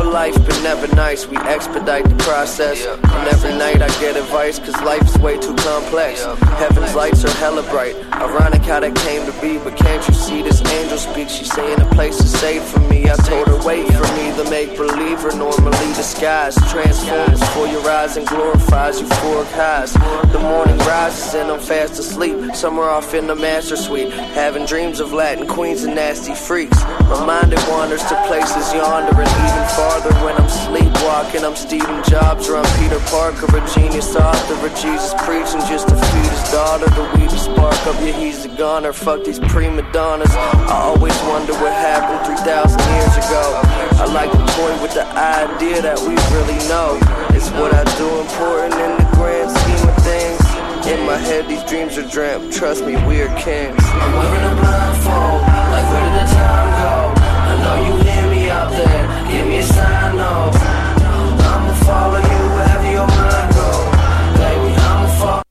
life, but never nice. We expedite the process. And every night I get advice, cause life is way too complex. Heaven's lights are hella bright. Ironic how that came to be, but can't you see this angel speak? She's saying a place is safe for me. I told her wait for me. The make-believer normally disguised transforms for your eyes and glorifies euphoric highs. The morning rises and I'm fast asleep, somewhere off in the master suite, having dreams of Latin queens and nasty freaks. My mind it wanders to places yonder and even farther when I'm sleepwalking. I'm Stephen Jobs or I'm Peter Parker, a genius author, a Jesus preaching just to feed his daughter. The weed to spark up, yeah he's a goner. Fuck these prima donnas. I always wonder what happened 3,000 years ago. I like to toy with the idea that we really know. Is what I do important in the grand scheme of things? In my head these dreams are dreamt, trust me we are kings. I'm wearing a blindfold, like where did the time go? I know you hear me out there.